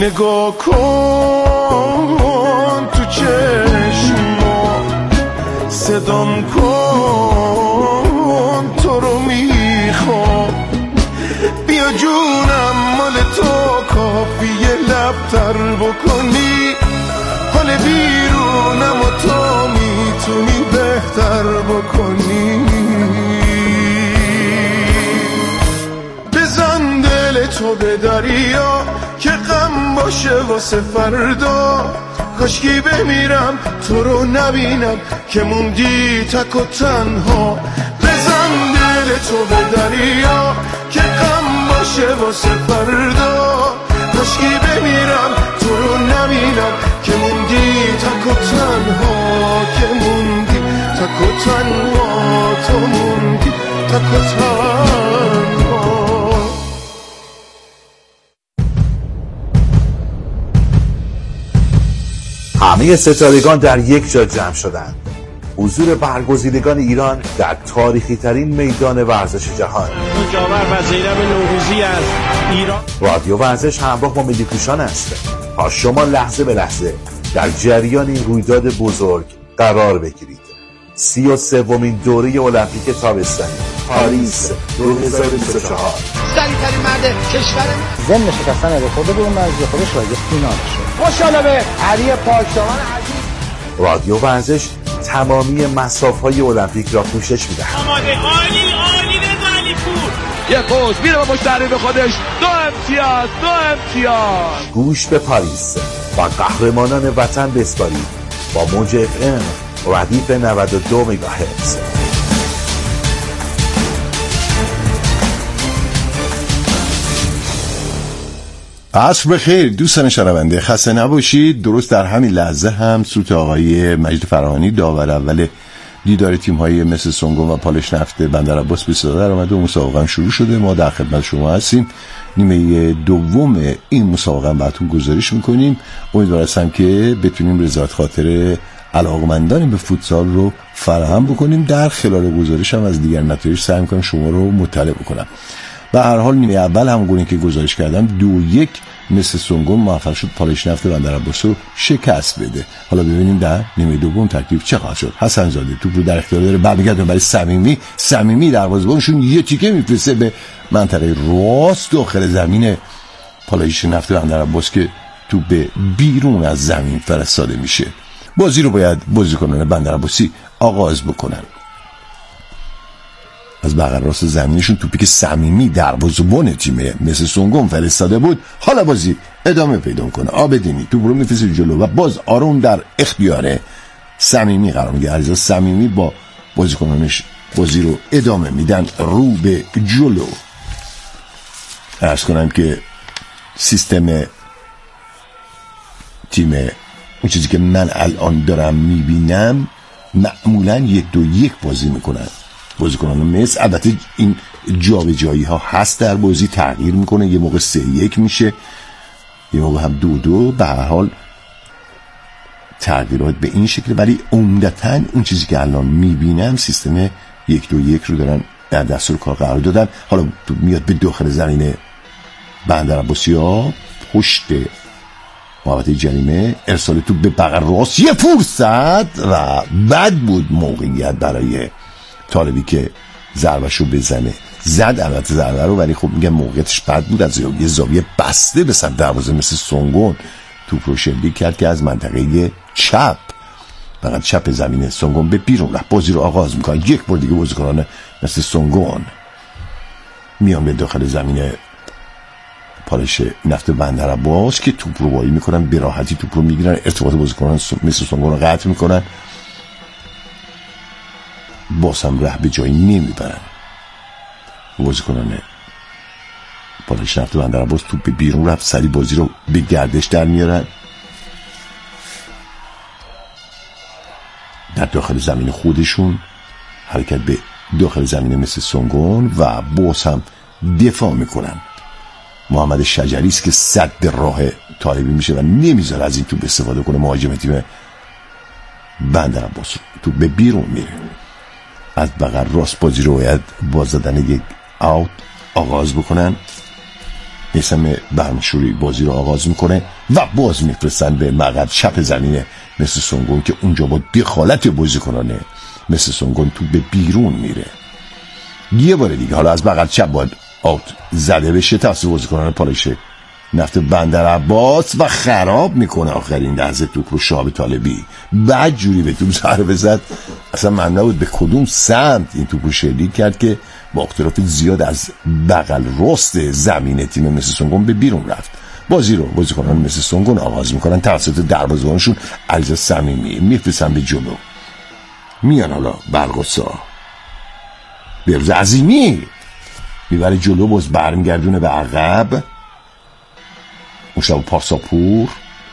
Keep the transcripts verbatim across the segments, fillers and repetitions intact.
نگاه کن تو چشما، صدام کن تو رو میخوام، بیا جونم مال تو کافیه لبتر بکنی، حال بیرونم و تو میتونی بهتر بکنی. بزن دل تو به دریا که غم باشه واسه فردا، کاشکی بمیرم تو رو نبینم که موندی تک و تنها. بزن دل تو به دریا که غم باشه واسه فردا، کاشکی بمیرم تو رو نبینم که موندی تک و تنها، که موندی تک و تنها، تو موندی تک و تنها. همه ستارگان در یک جا جمع شدند. حضور برگزیدگان ایران در تاریخی ترین میدان ورزش جهان. جاور و زینب نوروزی از ایران. رادیو ورزش همراه با ملی پوشان است تا شما لحظه به لحظه در جریان این رویداد بزرگ قرار بگیرید. سی و سومین دوره المپیک تابستانی پاریس دو هزار و بیست و چهار. سریع‌ترین مرد کشور ضمن شکستن رکورد برونزی خودش وارد فینال شد. خوشحاله به علی پاکدامن عزیز. رادیو ورزش تمامی مسافه‌های المپیک را پوشش می‌دهد. آماده، عالی عالی رضایی پور. یک پوز میره با مشتری به خودش. دو امتیاز، دو امتیاز. گوش به پاریس و قهرمانان وطن بسپارید با موج اف ام ردیف نود و دو مگاهرتز. عصر بخیر دوستان شنونده، خسته نباشید. درست در همین لحظه هم صوت آقای مجید فراهانی داور اول دیدار تیم‌های مثل سونگون و پالش نفت بندرعباس به صدا در اومده و مسابقه شروع شده. ما در خدمت شما هستیم. نیمه دوم این مسابقه براتون گزارش میکنیم. امیدوار هستم که بتونیم رضایت خاطر علاقمندان به فوتسال رو فراهم بکنیم. در خلال گزارش هم از دیگر نتایج سعی می‌کنم شما رو مطلع بکنم. به هر حال نیمه اول همونگونه که گزارش کردم دو یک مثل سونگون موفق شد پالش نفت بندرعباس رو شکست بده. حالا ببینیم در نیمه دوم ترکیب چه خواهد شد. حسن زاده توپ رو در اختیار داره، برمیگردونه برای صمیمی. صمیمی دروازه‌بانشون یه تیکه میفرسته به منطقه راست داخل زمین پالایش نفت بندرعباس که توپ به بیرون از زمین فرستاده میشه. بازی رو باید بازیکنان بندرعباسی آغاز بکنن. از بغل راست زمینشون توپی که صمیمی دروازه‌بان تیم مثل سونگون فرستاده بود حالا بازی ادامه پیدا کنه. آبدینی توپ رو میفرسته جلو و باز آروم در اختیار صمیمی قرار میگیره. علیرضا صمیمی با بازیکنانش بازی رو ادامه میدن رو به جلو. عرض کنم که سیستم تیم اون چیزی که من الان دارم میبینم معمولا یک دو یک بازی میکنن بازیکنان مثل. البته این جابجایی ها هست در بازی، تغییر میکنه، یه موقع سه یک میشه، یه موقع هم دو دو. به هر حال تغییرات به این شکل، ولی عمدتاً اون چیزی که الان میبینم سیستم یک دو یک رو دارن در دستور کار قرار دادن. حالا میاد به داخل زمین بندرعباسی ها، پشت محوطه جریمه، ارسال تو به بغل راست، یه فرصت و بد بود موقعیت برای طالبی که ضربشو بزنه. زد البته ضربه رو، ولی خب میگم موقعیتش بد بود. از یه زاویه بسته به سمت دروازه مثل سونگون توپ رو شلیک کرد که از منطقه چپ فقط چپ زمین سونگون به بیرون رفت. بازی رو آغاز میکنن. یک بار دیگه بازیکنان مثل سونگون میان به داخل زمین پالش نفت بندرعباس که توپ رو وایی میکنن، به راحتی توپ رو میگیرن، ارتباط بازیکنان مثل سونگون رو قطع میکنن، باز هم ره به جایی نمیبرن. بازیکنان پالش نفت بندرعباس توپ به بیرون رفت، سری بازی رو به گردش در میارن. در داخل زمین خودشون حرکت به داخل زمین مثل سونگون و باز هم دفاع میکنن. محمد شجری است که صد راه طالبی میشه و نمیذاره از این توپ استفاده کنه. مهاجم تیم بندرعباس توپ به بیرون میره. از بغل راست بازی رو باید باز دادن یک آوت آغاز بکنن. نیسم برمشوری بازی رو آغاز میکنه و باز میفرستن به مقعد چپ زمینه مثل سونگون که اونجا با دخالت بازیکنانه مثل سونگون تو به بیرون میره. یه بار دیگه حالا از بغل چپ باید آوت زده بشه توسط بازیکنان پالایش نفت بندرعباس و خراب میکنه آخرین لحظه توپ رو شهاب طالبی. بعد جوری به توپ ضربه زد اصلا من نبود به کدوم سمت این توپ رو شلیک کرد که با اختلاف زیاد از بغل راست زمین تیم مثل سونگون به بیرون رفت. بازی رو بازیکنان مثل سونگون آغاز میکنن توسط دروازه‌بانشون علیرضا صمیمی میفرستن به جلو. میان حالا برقصا بهروز عظیمی میبره جلو، باز برمیگردونه به عقب. مشتاق پارساپور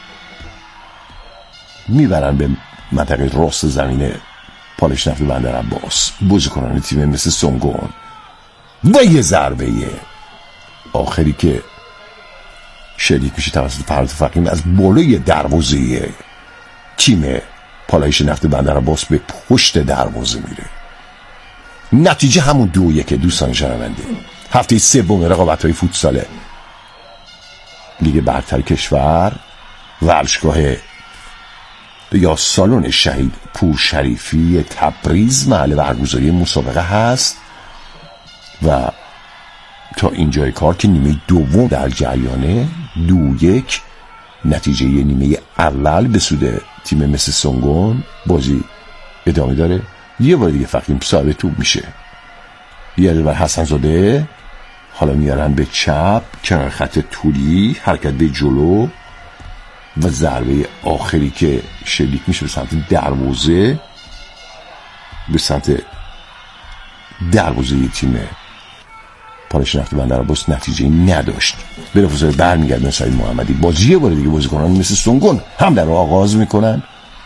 میبرن به منطقه راست زمین پالایش نفت بندرعباس بازیکنان تیم مثل سونگون و یه ضربه آخری که شلیک میشه توسط فرهاد فقیم از بالای دروازه تیم پالایش نفت بندرعباس به پشت دروازه میره. نتیجه همون دو یک دوستان شنونده. هفته سوم رقابت‌های فوتسال لیگ برتر کشور ورزشگاه یا سالن شهید پورشریفی تبریز محل برگزاری مسابقه هست و تا اینجای کار که نیمه دوم در جریانه دو یک نتیجه نیمه اول به سود تیم مثل سونگون. بازی ادامه داره. یه بار دیگه فقیم صاحب توپ میشه. یه بار حسن زاده حالا میارن به چپ کنار خط طولی حرکت به جلو و ضربه آخری که شلیک میشه به سمت دروازه به سمت دروازه تیم پالایش نفت بندرعباس نتیجه نداشت. بلافاصله برمیگردن سعید محمدی. بازی یه بار دیگه بازیکنان مثل سونگون هم در آغاز میکنن.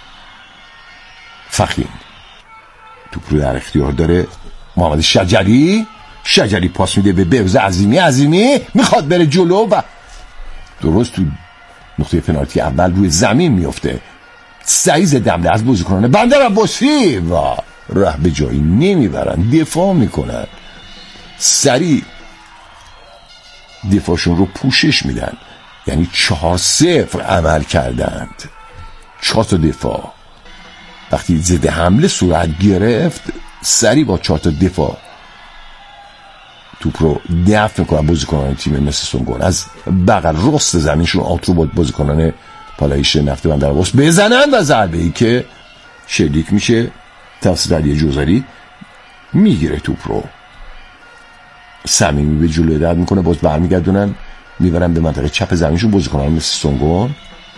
فخیم توپ رو در اختیار داره. محمد شجری شجری پاس میده به بهروز عظیمی. عظیمی میخواد بره جلو و درست تو نقطه پنالتی اول روی زمین میفته. سعید دمله از بازیکنان بندرعباسی و راه به جایی نمیبرن، دفاع میکنن، سریع دفاعشون رو پوشش میدن. یعنی چهار صفر عمل کردند. چهار تا دفاع وقتی ضد حمله صورت گرفت سریع با چهار تا دفاع توپ رو دفع میکنن بازیکنان تیم مثل سونگون. از بغل راست زمینشون آوت رو بود بازیکنان پالایش نفت بندرعباس بزنن و ضربه ای که شلیک میشه توسط علی جوزری میگیره توپ رو. صمیمی به جلو هدایت میکنه، باز برمیگردونن میبرن به منطقه چپ زمینشون بازیکنان مثل سونگون.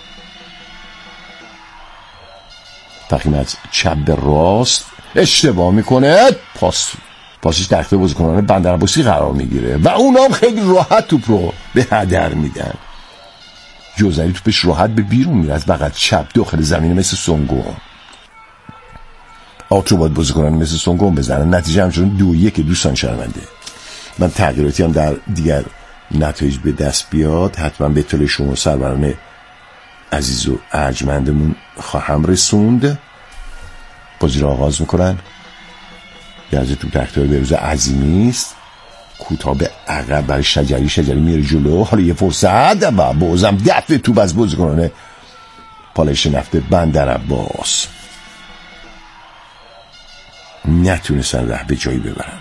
فقیم از چپ به راست اشتباه میکنه، پاس پاسش در اختیار بازیکنان بندرعباسی قرار میگیره و اونا هم خیلی راحت توپ رو به هدر میدن. جوزری توپش راحت به بیرون میره از بغل چپ داخل زمین مثل سونگون. آوت رو باید بازیکنان مثل سونگون بزنن. نتیجه همچنان دو یک دوستان شنونده. من تغییراتی هم در دیگر نتایج به دست بیاد حتما به اطلاع شما سروران عزیز و ارجمندمون خواهم رسوند. بازی رو آغاز میکنن. یعنی تو تختار بهروز عظیمی است، کوتاه به عقب برای شجری. شجری میره جلو. حالا یه فرصت و بازم دفع توپ از بازیکنان پالایش نفت بندرعباس نتونستن ره به جایی ببرن.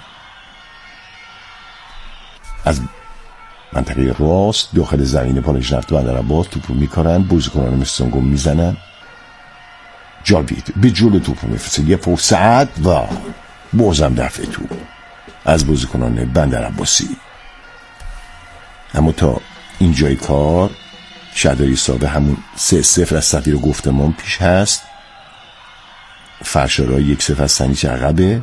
از منطقه راست داخل زمین پالایش نفت بندرعباس توپ رو میکنن. بازیکنان مثل سونگون میزنن. جاوید به جلو توپ رو میفرسته. یه فرصت و بازم دفع توپ از بازیکنان بندرعباسی. اما تا اینجای کار شهرداری صاحب همون سه صفر از سفیر گفتمان پیش هست. فرشارا یک صفر از سنیچ عقبه.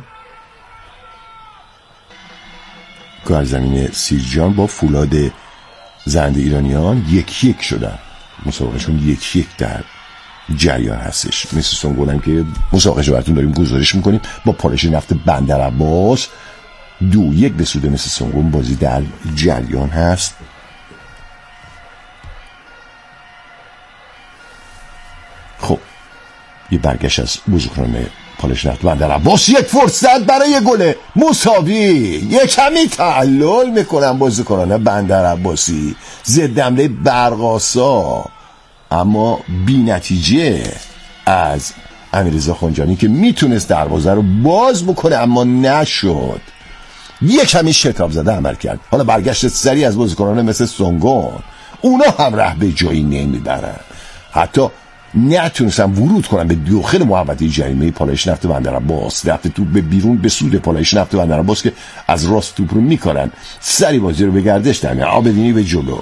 کار زمین سیرجان با فولاد زنده ایرانیان یک یک شدن. مسابقهشون یک یک در جریان هستش. مثل سونگون که مسابقه رو براتون داریم گزارش میکنیم با پالایش نفت بندرعباس دو یک به سود مثل سونگون بازی در جریان هست. خب یه برگشت از بازیکنان پالش نفت بندر عباس، یک فرصت برای گل مساوی، یک کمی تعلل میکنن بازیکنان بندر عباسی ضد حمله برقاسا، اما بی نتیجه از امیررضا خنجانی که میتونست دروازه رو باز بکنه اما نشد، یک کمی شتاب زده عمل کرد. حالا برگشت سری از بازیکنان مثل سونگون، اونا هم ره به جایی نمیبرن، حتی نتونستن ورود کنن به داخل محوطه جریمه پالایش نفت بندر عباس. رفته توپ به بیرون به سود پالایش نفت بندر عباس که از راست توپ رو میکنن، سری بازی رو به گردش در میارن. آبدینی به جلو،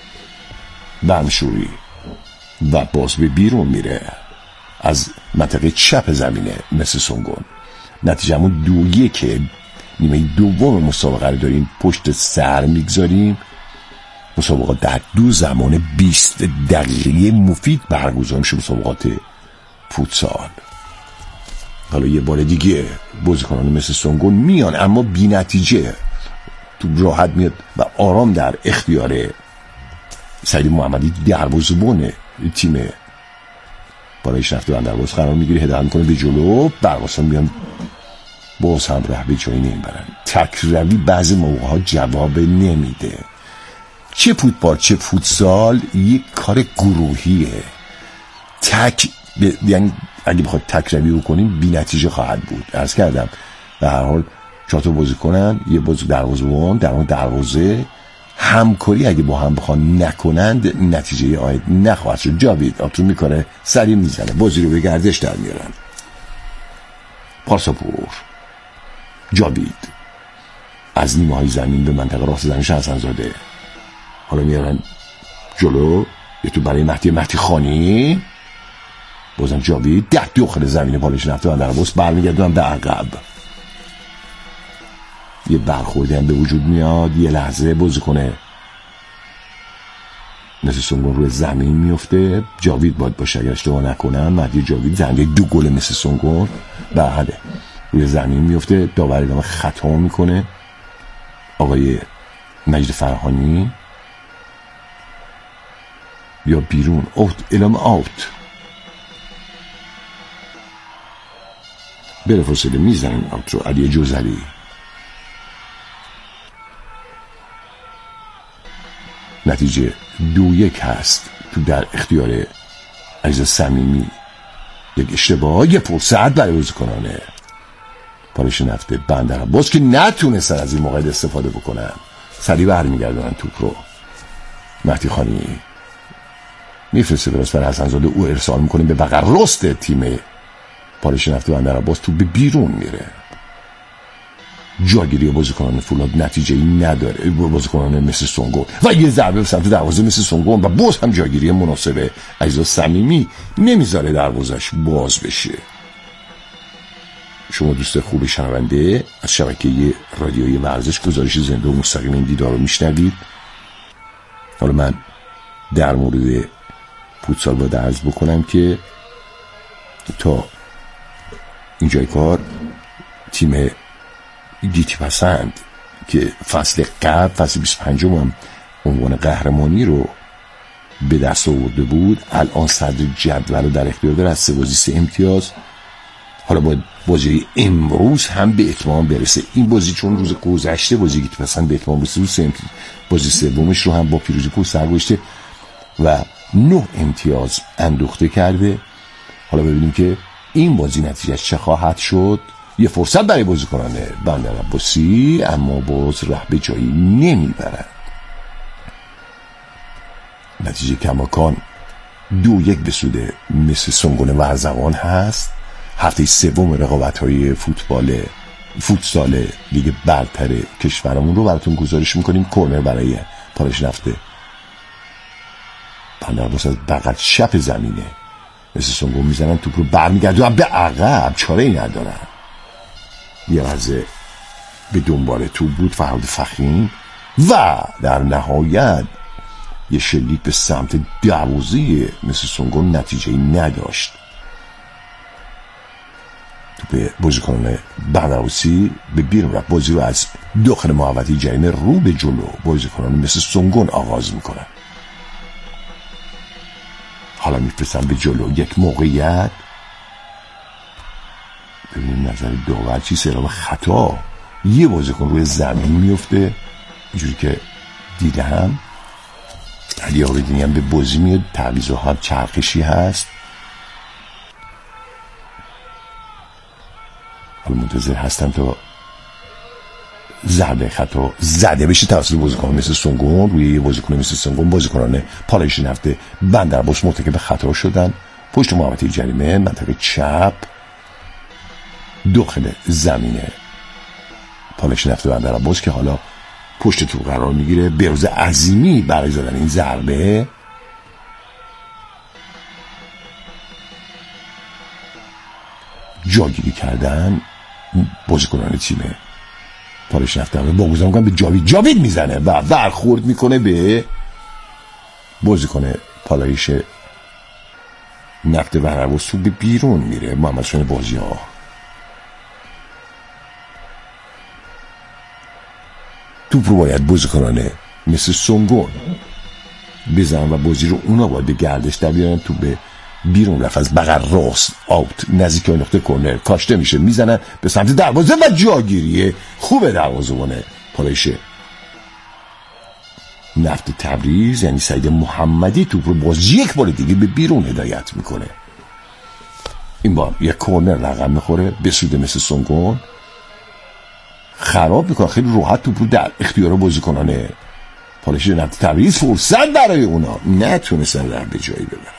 بمشوری و باز به بیرون میره از منطقه چپ زمینه مثل سونگون. نتیجه همون دو یک نیمه دوم مسابقه رو داریم پشت سر میگذاریم. مسابقه در دو زمان بیست دقیقه مفید برگزار میشه، مسابقات فوتسال. حالا یه بار دیگه بازیکنان مثل سونگون میان اما بی نتیجه، تو راحت میاد و آرام در اختیار سعید محمدی دروازه‌بان تیم پالایش نفت بندر عباس قرار میگیره، هدایت میکنه به جلو. برقاسا میان باز هم ره به جایی نمیبرن. تکروی بعضی موقع ها جواب نمیده. چه فوتبال چه فوتسال یک کار گروهیه. تک ب... یعنی اگه بخواد تک روی رو کنیم بی نتیجه خواهد بود. عرض کردم به هر حال چهار تا بازی کنن، یه بازی دروازه‌بان در اون دروازه همکاری اگه با هم بخوان نکنند نتیجه آید نخواهد شد. جاوید آتون میکنه، سری میزنه، بازی رو به گردش در میارن. پارساپور، جاوید از نیمه های زمین به منطقه راست زمین حسن زاده، حالا میارن جلو، یه تو برای مهدی مهدی خانی، بازم جاوید ده داخل زمین پالایش نفت بندر عباس، برمیگردونن به عقب. یه برخوردی هم به وجود میاد، یه لحظه بازی کنه مثل سونگون روی زمین میفته. جاوید باید باشه اگر اشتباه نکنم، مهدی جاوید زنده دو گل مثل سونگون بله روی زمین میفته. داور اعلام خطا میکنه آقای مجید فرهانی، یا بیرون، اوت، اعلام اوت. بره فاصله میزنن اوت رو. علی جوزلی نتیجه دو یک هست تو در اختیار عزیز صمیمی. یک اشتباه، یه فرصت برای بازیکنان پالایش نفت بندر عباس که نتونستن از این موقع استفاده بکنن، سریع برمیگردونن توپ رو. مهدی خانی میفرسته براست برای حسن زاده، او ارسال میکنه به بغل راست تیم پالایش نفت بندر عباس، توپ به بیرون میره. جاگیری بازیکنان فولاد نتیجه ای نداره، بازیکنان مثل سونگون و یه ضربه به سمت دروازه مثل سونگون و باز هم جاگیری مناسبه عزیز صمیمی نمیذاره دروازش باز بشه. شما دوست خوب شنونده از شبکه رادیویی ورزش گزارش زنده و مستقیم این دیدار رو میشنوید. حالا من در مورد فوتسال باید عرض بکنم که تا اینجای کار تیم گیتی پسند که فصل قبل فصل بیست و پنجم هم عنوان قهرمانی رو به دست آورده بود، الان صدر جدول رو در اختیار داره از سه بازی سه امتیاز. حالا باید بازی امروز هم به اتمام برسه. این بازی چون روز گذشته بازی گیتی پسند به اتمام رسید، روز سه امتیاز بازی سومش رو هم با پیروزی پشت سر گذاشته و نه امتیاز اندوخته کرده. حالا ببینیم که این بازی نتیجه چه خواهد شد. یه فرصت برای بازیکنان بندر عباسی اما باز ره به جایی نمیبرن. نتیجه کماکان دو یک به سود مثل سونگون ورزوان هست. هفته سوم رقابت‌های فوتبال فوتسال لیگ برتر کشورمون رو براتون گزارش میکنیم. کورنر برای پالایش نفت بندر عباس از بغل چپ زمینه مثل سونگون میزنن، توپ رو برمیگردونن به عقب، چاره ای ندارن. یه لحظه به دنبال توپ بود فرهاد فخیم و در نهایت یه شلیک به سمت دروازه مثل سونگون نتیجه نداشت. توپ بازیکنان بندر عباسی به بیرون رفت. بازی رو از داخل محوطه جریمه رو به جلو بازیکنان مثل سونگون آغاز میکنن. حالا میفرستن به جلو، یک موقعیت ببینیم نظر داور چی. سراغ خطا یه بازیکن روی زمین میفته اینجوری که دیدم. علی آبدینی هم به بازی میاد، تعویض ها هم چرخشی هست. حالا منتظر هستم تا ضربه خطا زده بشه توسط بازیکن مثل سونگون روی یه بازیکن مثل سونگون. بازیکنان پالایش نفت بندرعباس مرتکب خطا شدن. پشت محوطه جریمه منطقه چپ داخل زمین پالایش نفت بندرعباس که حالا پشت تو قرار میگیره. بهروز عظیمی برای زدن این ضربه جاگیری کردن بازیکنان تیم پالایش نفت با گذار میکنن به جاوید. جاوید میزنه و برخورد میکنه به بازیکن پالایش نفت بندرعباس. تو به بیرون میره. محمد حسین بازی ها توپ رو باید بازیکنان مثل سونگون بزنن و بازی رو اونا باید به گردش در بیارن. تو به بیرون رفت از بغل راست آوت نزدیک نقطه کرنر کاشته میشه، میزنن به سمت دروازه و جاگیریه خوبه دروازه‌بان پالایش نفت تبریز یعنی سعید محمدی توپ رو باز یک بار دیگه به بیرون هدایت میکنه. این بار یک کرنر رقم میخوره به سود مثل سونگون خراب میکنه. خیلی راحت توپ رو در اختیار بازیکنان پالایش نفت تبریز فرصت برای اونا نتونستن در به جایی ببرن.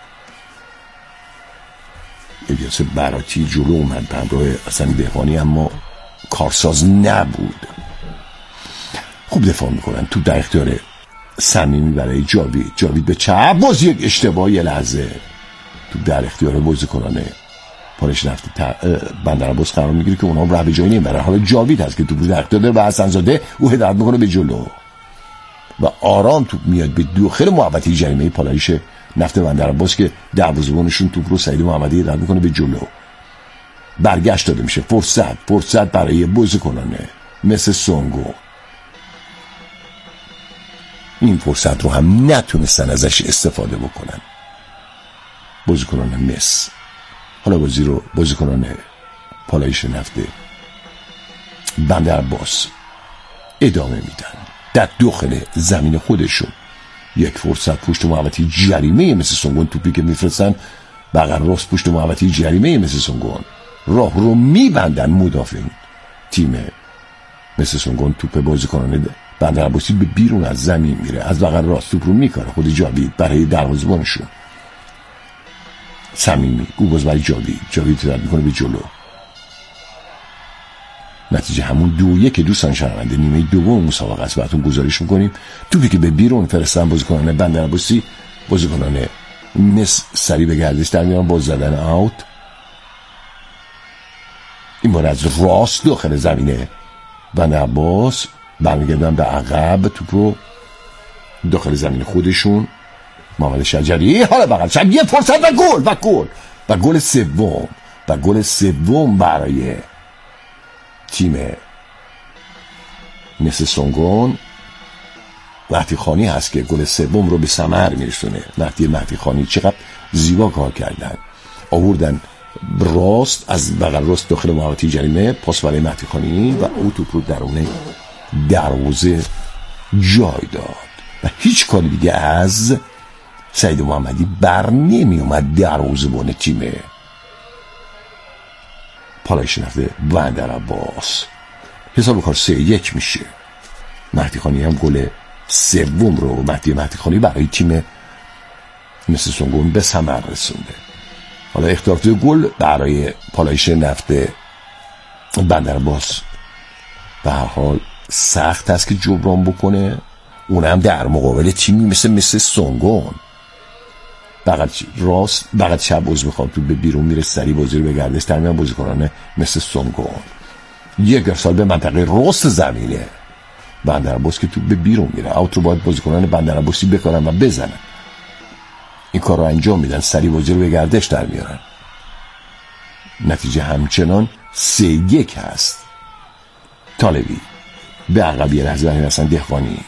الیاس براتی جلو اومد به همراه حسن دهقانی اما کارساز نبود. خوب دفاع میکنن. تو در اختیار صمیمی برای جاوید. جاوید به چپ باز یک اشتباه یه لحظه تو در اختیار بازیکنان پالایش نفت بندرعباس قرار میگیره که اونها راه به جایی نمیبرن. حالا جاوید هست که تو در اختیار داره و حسن زاده او هدایت میکنه به جلو و آرام توپ میاد به داخل محوطه جریمه پالایش نفت بندرعباس که دروازه‌بانشون توپ رو سعید محمدی هدایت میکنه به جلو. برگشت داده میشه. فرصت فرصت برای بازیکنان مثل سونگو. این فرصت رو هم نتونستن ازش استفاده بکنن بازیکنان مس. حالا بازی رو بازیکنان پالایش نفت بندرعباس ادامه میدن در داخل زمین خودشون. یک فرصت پشت محوطه جریمه مثل سونگون توپی که میفرستن بغل راست پشت محوطه جریمه مثل سونگون راه رو میبندن. مدافع تیم مثل سونگون توپ بازیکنان بندرعباسی به بیرون از زمین میره. از بغل راست توپ رو میکنه خود جاوید برای دروازه‌بانشون صمیمی. او باز برای جاوید. جاوید تدارک میکنه به جلو. نتیجه همون دو یک دوستان شنونده نیمه دوم مسابقه است. براتون گزارش میکنیم توپی که به بیرون فرستن بازیکنان بندرعباسی. بازیکنان مس سری به گردش در میان باز زدن آوت. این بار از راست داخل زمینه بندرعباس برمیگردن به عقب. توپ رو داخل زمین خودشون محمد شجری حالا بغل شب یه فرصت و گل و گل و گل سوم و گل سوم برای تیم مثل سونگون. مهدی خانی هست که گل سوم رو به ثمر میرسونه. مهدی مهدی خانی چقدر زیبا کار کردن. آوردن راست از بغل راست داخل محوطه جریمه پاس برای مهدی خانی و او توپ رو درون دروازه جای داد و هیچ کاری دیگه از سعید محمدی بر نمی اومد. دروازه‌بان تیم پالایش نفت بندرعباس. حساب کار سه یک میشه. مهدی خانی هم گل سوم رو مهدی مهدی خانی برای تیم مثل سونگون به ثمر رسونده. حالا اختیارات گل برای پالایش نفت بندرعباس به هر حال سخت است که جبران بکنه. اونم در مقابل تیمی مثل مثل سونگون. بغل راست بغل چپ عضو میخواد تو به بیرون میره سری بازی رو به گردش در میان بازیکنان مثل سونگون. یک ارسال به منطقه راست زمینه بندرعباس که تو به بیرون میره. اوت رو باید بازیکنان بندرعباسی بکنن و بزنن. این کار رو انجام میدن. سری بازی رو به گردش در میارن. نتیجه همچنان سه یک هست. طالبی به عقب یه لحظه برای حسن دهقانی.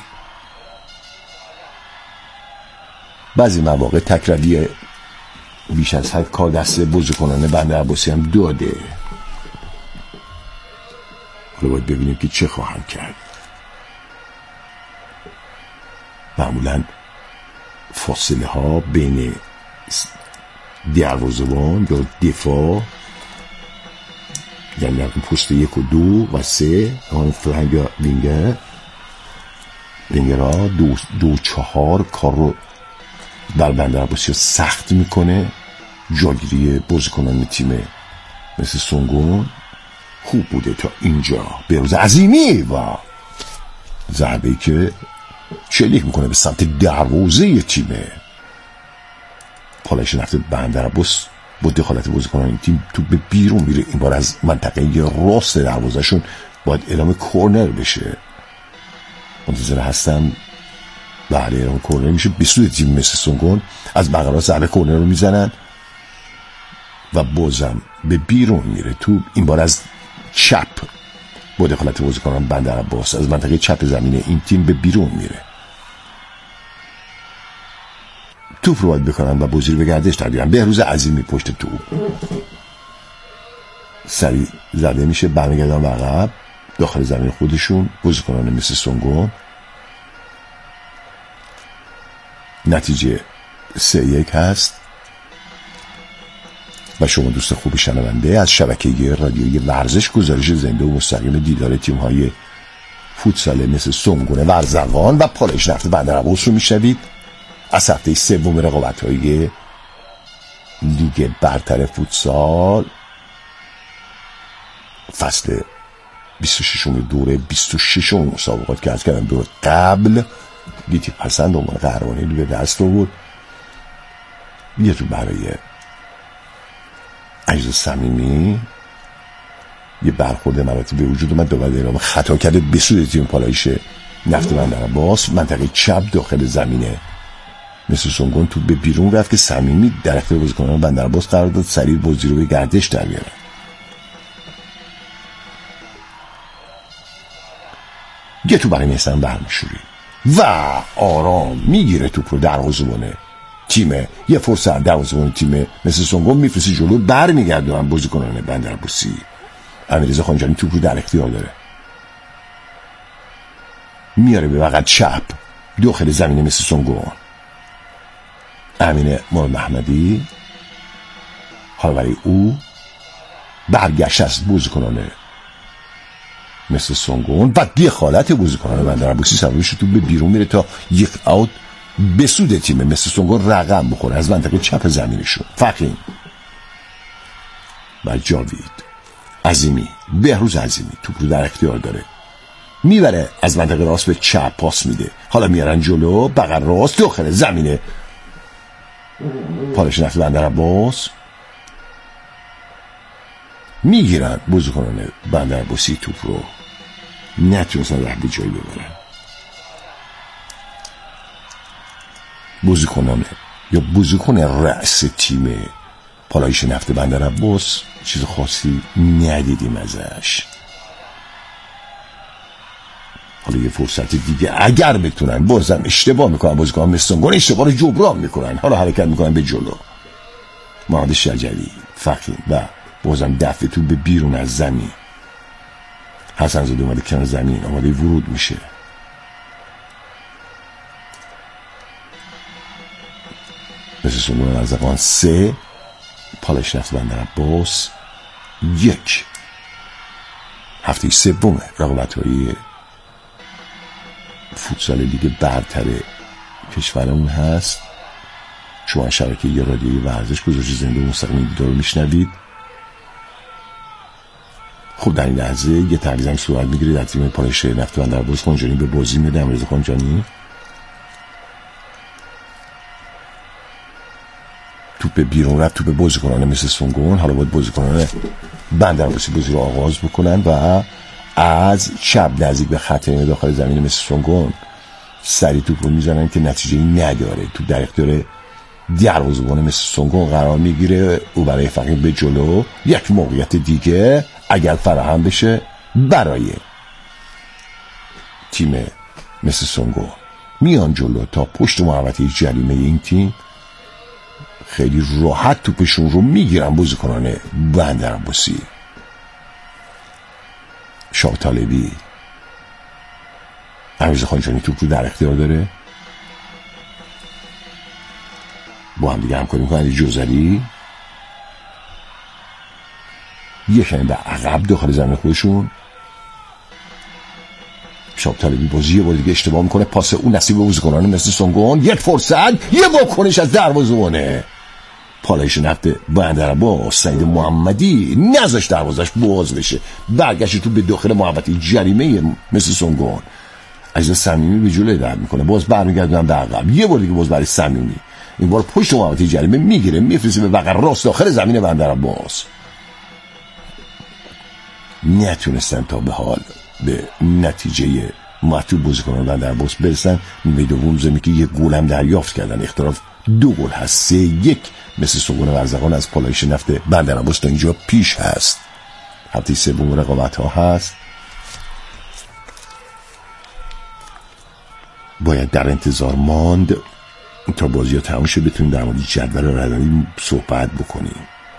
بعضی مواقع تکروی بیش از حد کار دست بازیکنان بندرعباسی هم داده. حالا باید ببینیم که چه خواهند کرد. معمولا فاصله ها بین دروازه‌بان یا دفاع، یعنی در پست یک و دو و سه، آن فرنگ یا وینگر وینگرها دو, دو چهار کار رو بر بندر عباسی سخت میکنه. جاگیری بازیکنان تیم مثل سونگون خوب بوده تا اینجا. بهروز عظیمی و ضربه‌ای که شلیک میکنه به سمت دروازه تیم پالایش نفت بندر عباس. با دخالت بازیکنان این تیم تو به بیرون میره. این بار از منطقه راست دروازه شون باید اعلام کورنر بشه. منتظر هستم بله اعلام کورنر میشه. به سوی تیم مثل سونگون از بغل ضربه کورنر رو میزنن و بازم به بیرون میره. تو این بار از چپ با دخالت بازیکنان بندر عباس از منطقه چپ زمین این تیم به بیرون میره. توپ رو باید بکنن و بازی رو به گردش در بیارن. بهروز عظیمی پشت توپ سریع زده میشه، برمیگردن و عقب داخل زمین خودشون. بازیکنان مثل سونگون. نتیجه سه یک هست و شما دوست خوب شنونده از شبکه رادیویی ورزش گزارش زنده و مستقیم دیدار تیم‌های فوتسال مثل سونگون ورزقان و پالایش نفت بندر عباس رو میشنوید از هفته سوم رقابت‌های لیگ برتر فوتسال فصل بیست و ششم دوره بیست و ششم مسابقات که از کردم دور قبل دیتی پسند عنوان قهرمانی رو به دست آورد. یه تو برای عزیز صمیمی یه برخورد مراتب به وجود اومد. دوباره اعلام خطا کرده به سوی تیم پالایش نفت بندر عباس. منطقه چپ داخل زمینه مثل سونگون تو به بیرون رفت که صمیمی در اختیار بازیکنان بندر عباس قرار داد سریع بازی رو به گردش در بیارن. یه تو برای میستن برمیشوری و آرام میگیره توپ رو دروازه‌بان تیم. یه فرصت دروازه‌بان تیم مثل سونگون میفرسته جلو، برمیگردونن بازیکنان بندر عباسی. امیررضا خانجانی توپ رو در اختیار داره، میاره به بغل چپ داخل زمین مثل سونگون. امین محمد محمدی حالا برای او برگشت از بازیکنان مثل سونگون و دخالت بازیکنان بندر عباسی سببش تو به بیرون میره تا یک اوت به سود تیم مثل سونگون رقم بخوره از منطقه چپ زمینشون. فقیم و جاوید عظیمی، بهروز عظیمی توپ رو در اختیار داره، میبره از منطقه راست به چپ پاس میده. حالا میارن جلو بغل راست داخل زمینه پالایش نفت بندر عباس. میگیرن بازیکنان بندر عباسی توپ رو، نتونستن راه به جایی ببرن. بازیکنان یا بازیکن رأس تیم پالایش نفت بندر عباس چیز خاصی ندیدیم ازش. حالا یه فرصت دیگه اگر بتونن بازم اشتباه میکنن بازیکن مثل سونگون اشتباه رو جبران میکنن. حالا حرکت میکنن به جلو. محمد شجری، فقیم و بازم دفع تو به بیرون از زمین. حسن زاده اومده کنار زمین، آماده ورود میشه. مثل سونگون ورزقان سه، پالایش نفت بندر عباس یک. هفته سوم رقابت‌های فوتسال لیگ برتر کشورمون هست. شما شبکه یه رادیویی ورزش گزارش زنده و مستقیم دیدار رو میشنوید. خب در این لحظه یه تعویض هم صورت میگیره در تیم پالایش نفت بندر عباس. خانجانی به بازی میده. امیررضا خانجانی توپ بیرون رفت، توپ بازیکنان مثل سونگون. حالا باید بازیکنان بندر عباسی بازی رو آغاز بکنن و از چپ نزدیک به خط داخل زمین مثل سونگون سری توپ رو میزنن که نتیجه‌ای نداره. توپ در اختیار دروازه‌بان مثل سونگون قرار میگیره. او برای فقیم به جلو یک موقعیت دیگه اگر فراهم بشه برای تیم مثل سونگون. میان جلو تا پشت محوطه جریمه این تیم خیلی راحت توپشون رو میگیرن بازیکنان بندر عباسی. شاه طالبی امیررضا خانجانی توپ رو در اختیار داره، با هم دیگه همکاری میکنن. علی جوزری یه کمی به عقب داخل زمین خودشون. شاه طالبی بازی یه بار دیگه اشتباه میکنه، پاس اون نصیب بازیکنان مثل سونگون. یک فرصت، یه واکنش از دروازه‌بانه پالایش نفت بندرعباس سعید محمدی نذاش دروازش باز بشه، برگشت تو به داخل محوطه جریمه مثل سونگون. عزیز صمیمی به جلوی در میکنه، باز برمیگردونم به عقب. یه بار دیگه باز برای صمیمی، این بار پشت محوطه جریمه میگیره، میفرسته به بغل راست داخل زمین بندرعباس. نتونستن تا به حال به نتیجه مطلوب بازیکنان بندرعباس برسن. نیمه دوم زمین که یک گل هم دریافت کردن، اختلاف دو گل هست، سه یک مثل سونگون ورزقان از پالایش نفت بندرعباس تا اینجا پیش هست. هفته سوم رقابت ها هست، باید در انتظار ماند تا بازی ها تمام شه بتونیم در مورد جدول ردانی صحبت بکنیم.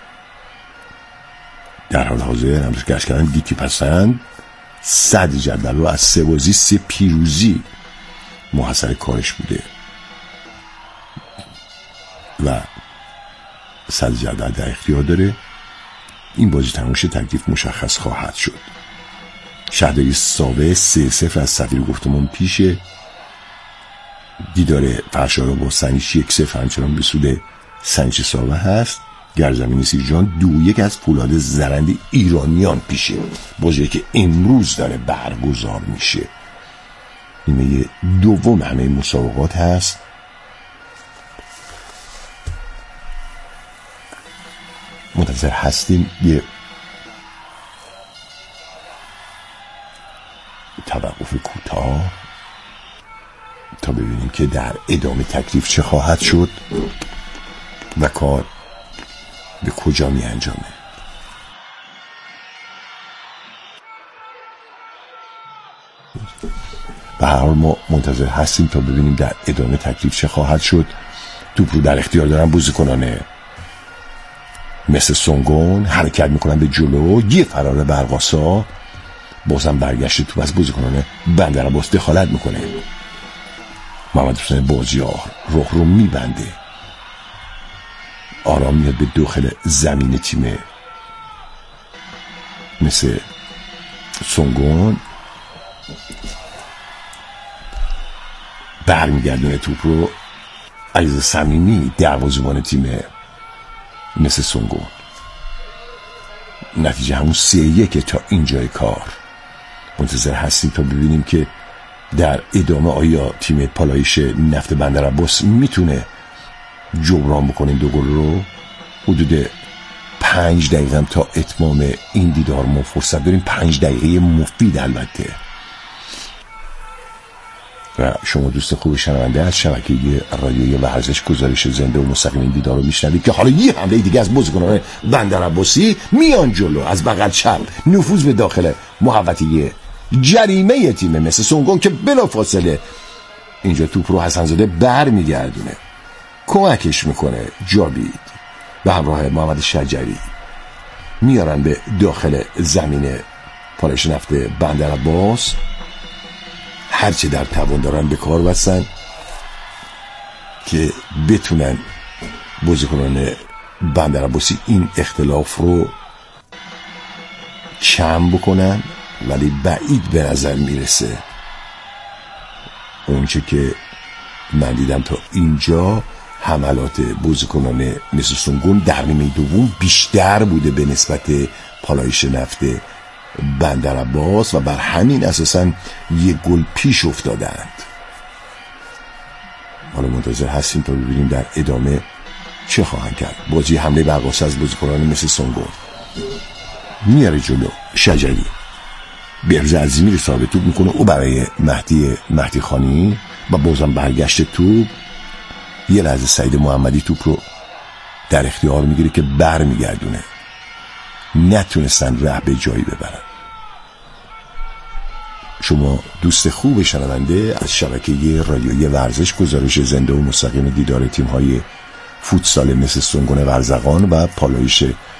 در حال حاضر همچنین گشت کردن گیتی پسند صد جدول رو از سه بازی سه پیروزی محصل کارش بوده و صد جدول در اختیار داره. این بازی تمام شه تکلیف مشخص خواهد شد. شهرداری ساوه سه صفر از سفیر گفتمان پیشه. دیدار فرشاد با سنیش یک صفر همچنان به سود سنیش ساوه هست. گرزمین سیرجان دو یک از فولاد زرند ایرانیان پیشه، بازی که امروز داره برگزار میشه. نیمه دوم همه مسابقات هست. منتظر هستیم یه توقف کوتاه تا ببینیم که در ادامه تکلیف چه خواهد شد و کار به کجا می انجامه. به هر حال ما منتظر هستیم تا ببینیم در ادامه تکلیف چه خواهد شد. توپ رو در اختیار دارن بازیکنان مثل سونگون، حرکت میکنن به جلو، یه فرار برقاسا، بازم برگشت توپ از بازیکنان بندرعباس دخالت میکنه. محمد حسین بازیار رخ رو میبنده، آرام میاد به داخل زمین تیم مثل سونگون، برمیگردونه توپ رو. علیرضا صمیمی دروازه‌بان تیم مثل سونگون. نتیجه همون سه یک تا اینجای کار. منتظر هستیم تا ببینیم که در ادامه آیا تیم پالایش نفت بندرعباس میتونه جبران بکنیم دو گل رو. حدود پنج دقیقه تا اتمام این دیدار ما فرصت داریم، پنج دقیقه مفید البته. و شما دوست خوب شنونده از شبکه رادیوی ورزش گزارش زنده و مستقیم این دیدار رو میشنوید که حالا یه حمله دیگه از بازیکنان بندرعباسی میان جلو، از بغل چپ نفوذ به داخل محوطه جریمه تیم مثل سونگون که بلافاصله اینجا توپ رو حسنزاده بر میگردونه، کمکش میکنه جاوید به همراه محمد شجری میارن به داخل زمین پالایش نفت بندرعباس. هرچه در توان دارن به کار بستن که بتونن بازیکنان بندرعباسی این اختلاف رو کم بکنن، ولی بعید به نظر میرسه اونچه که من دیدم تا اینجا حملات بازیکنان مثل سونگون در نیمه دوم بیشتر بوده به نسبت پالایش نفت بندرعباس و بر همین اساساً یک گل پیش افتادند. حالا منتظر هستیم تا ببینیم در ادامه چه خواهند کرد. بازی حمله برقاسا از بازیکنان مثل سونگون میاره جلو. شجری بهروز عظیمی رو ثابت توپ میکنه او برای مهدی مهدی خانی و بازم برگشت توپ. یه لحظه سعید محمدی توپ رو در اختیار میگیره که بر میگردونه، نتونستن ره به جایی ببرن. شما دوست خوب شنونده از شبکه رادیویی ورزش گزارش زنده و مستقیم دیدار تیم‌های فوتسال مثل سونگون ورزقان و پالایش